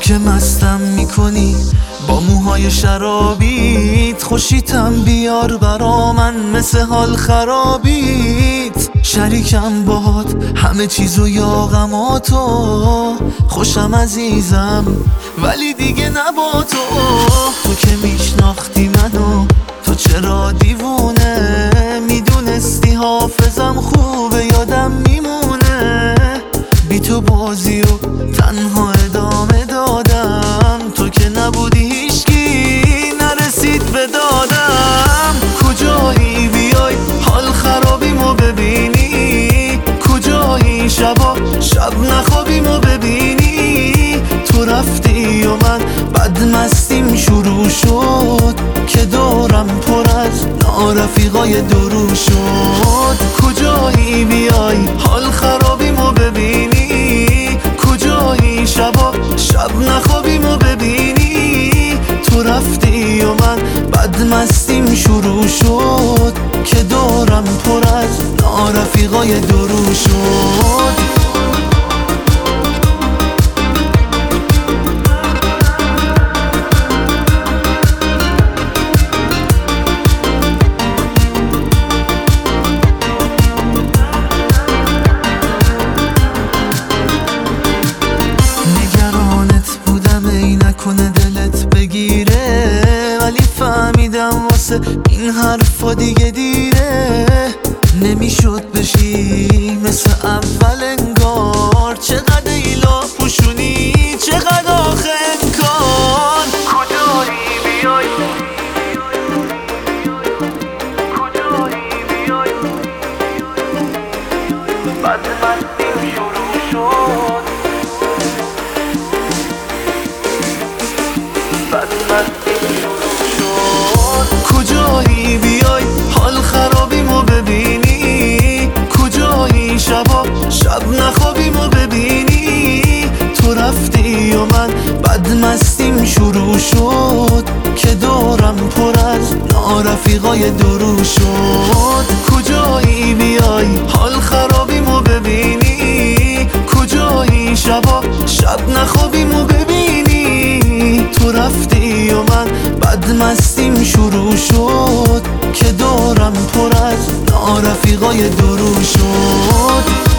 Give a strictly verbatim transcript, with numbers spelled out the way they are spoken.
که مستم میکنی با موهای شرابیت، خوشیتم بیار برا من مثل حال خرابیت. شریکم باهات همه چیزو یا غماتو، خوشم عزیزم ولی دیگه نبا تو. تو که میشناختی منو تو چرا دیوونه، میدونستی حافظم خوبه یادم میمونه. بی تو بازی و تنها ادامه دادم، تو که نبودی هیچکی نرسید به دادم. کجایی بیای حال خرابیمو ببینی، کجایی شبا شب نخوابیمو ببینی. تو رفتی و من بد مستیم شروع شد، که دورم پر از نارفیقای درو شد. کجایی بیای حال خرابیمو ببینی، کجایی شبا شب نخوابیمو ببینی. تو رفتی و من بد مستیم شروع شد، که دورم پر از نارفیقای درو شد. نکنه دلت بگیره، ولی فهمیدم واسه این حرفا دیگه دیره. نمیشد بشی مثل اول انگار، چقدر ایلا پوشونی چقدر آخه انکار. کجایی بیای کجایی بیای بعد مستیم شروع شد، کجایی بیای حال خرابیمو ببینی، کجایی شبا شب نخوابیمو ببینی. تو رفتی و من بد مستیم شروع شد، که دورم پر از نارفیقای درو شد. کجایی بیای حال خرابیمو ببینی، کجایی شبا شب نخوابیمو ببینی. تو رفتی و من بد مستیم شروع شد، که دورم پر از نارفیقای درو شد.